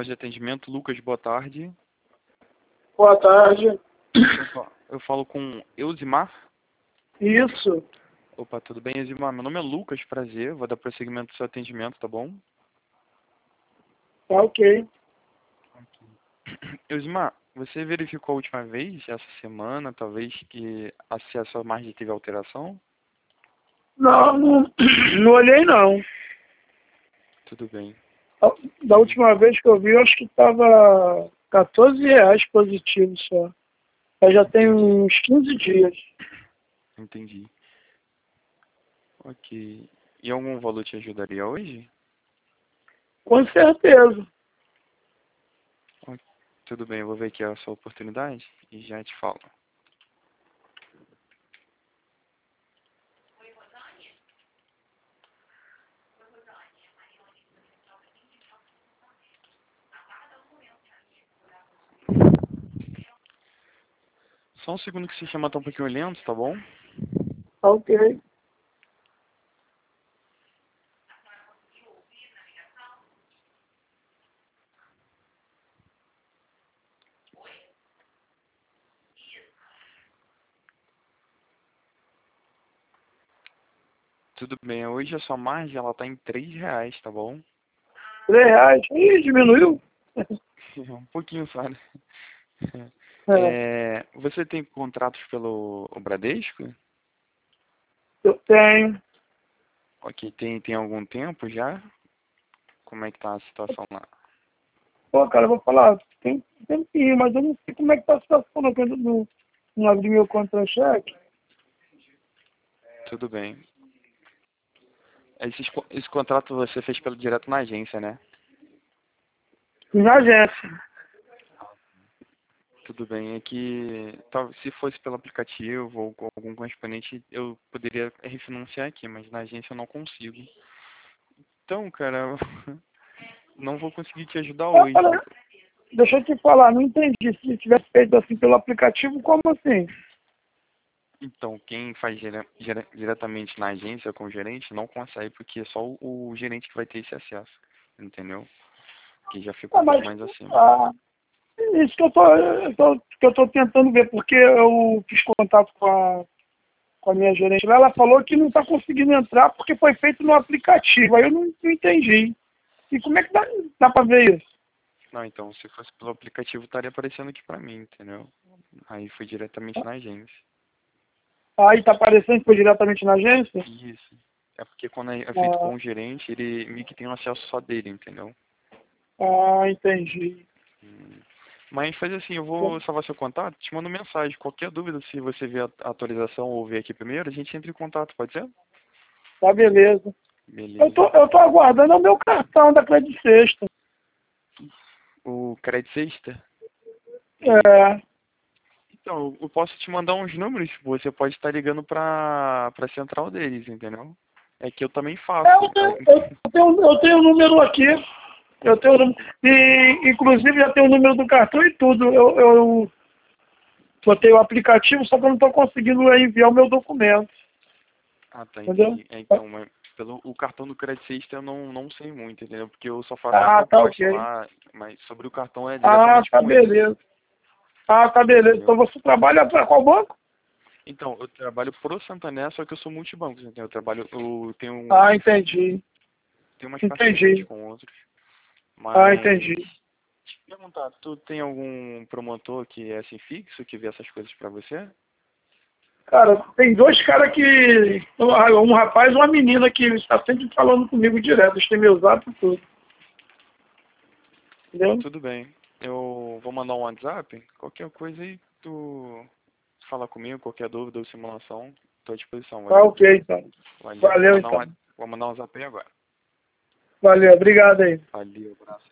voz de atendimento, Lucas, boa tarde. Boa tarde. Eu falo com Eusimar. Isso. Opa, tudo bem, Eusimar? Meu nome é Lucas, prazer. Vou dar prosseguimento ao seu atendimento, tá bom? Tá ok. Eusimar, você verificou a última vez, essa semana, talvez, que a sua margem teve alteração? Não olhei não. Tudo bem. Da última vez que eu vi, eu acho que estava R$ 14 positivo só. Mas já tem uns 15 dias. Entendi. Ok. E algum valor te ajudaria hoje? Com certeza. Tudo bem, eu vou ver aqui a sua oportunidade e já te falo. Só um segundo que se chama tá um pouquinho lento, tá bom? Tá ok. Tudo bem, hoje a sua margem ela tá em R$ 3, tá bom? R$ 3. Ih, diminuiu? Um pouquinho só, né? É, Você tem contratos pelo Bradesco? eu tenho. Ok, tem algum tempo já? Como é que tá a situação lá? Pô, cara, eu vou falar, tem tempinho, mas eu não sei como é que tá a situação, não, que eu não abri meu contra-cheque. Tudo bem. Esse contrato você fez direto na agência, né? Na agência. Tudo bem, é que se fosse pelo aplicativo ou com algum correspondente, eu poderia refinanciar aqui, mas na agência eu não consigo. Então, cara, não vou conseguir te ajudar hoje. Cara, deixa eu te falar, não entendi. Se tivesse feito assim pelo aplicativo, como assim? Então, quem faz diretamente na agência com o gerente não consegue, porque é só o gerente que vai ter esse acesso, entendeu? Que já fica um pouco Mas mais acima. isso que eu tô tentando ver, porque eu fiz contato com a minha gerente lá, ela falou que não está conseguindo entrar porque foi feito no aplicativo. Aí eu não entendi. E como é que dá para ver isso? Não, então, se fosse pelo aplicativo, estaria aparecendo aqui pra mim, entendeu? Aí foi diretamente na agência. Aí tá aparecendo que foi diretamente na agência? Isso. É porque quando é feito Ah, com o gerente, ele meio que tem um acesso só dele, entendeu? entendi. Hum. Mas faz assim, eu vou salvar seu contato, te mando mensagem. Qualquer dúvida, se você ver a atualização ou ver aqui primeiro, a gente entra em contato, pode ser? Tá, beleza. Beleza. Eu tô aguardando o meu cartão da Credit Sexta. O Crédito Sexta? É. Então, eu posso te mandar uns números, você pode estar ligando pra central deles, entendeu? É que eu também faço. Eu tenho o número aqui. Eu tenho o número. E, inclusive, já tenho o número do cartão e tudo. Eu botei o aplicativo, só que eu não estou conseguindo enviar o meu documento. Ah, tá, Entendeu? entendi. Então, mas pelo o cartão do Crédito Sexta eu não sei muito, entendeu? Porque eu só faço a Tá proposta ok. lá, mas sobre o cartão é Ah, diretamente tá com eles, beleza. Ah, tá beleza. Então entendeu? você trabalha para qual banco? Então, eu trabalho pro Santander, só que eu sou multibancos, entendeu? Eu Entendi. tenho umas parcerias Entendi. com outros, Entendi. mas te perguntar, tu tem algum promotor que é assim fixo, que vê essas coisas pra você? Cara, tem dois caras que. Um rapaz e uma menina que está sempre falando comigo direto. Eles têm meu zap e tudo. Entendeu? Tudo bem. Eu vou mandar um WhatsApp, qualquer coisa aí tu fala comigo, qualquer dúvida ou simulação, tô à disposição, Tá valeu? ok, então. Valeu. Valeu, então. Vou mandar um zap aí agora. Valeu, obrigado aí. Valeu, abraço.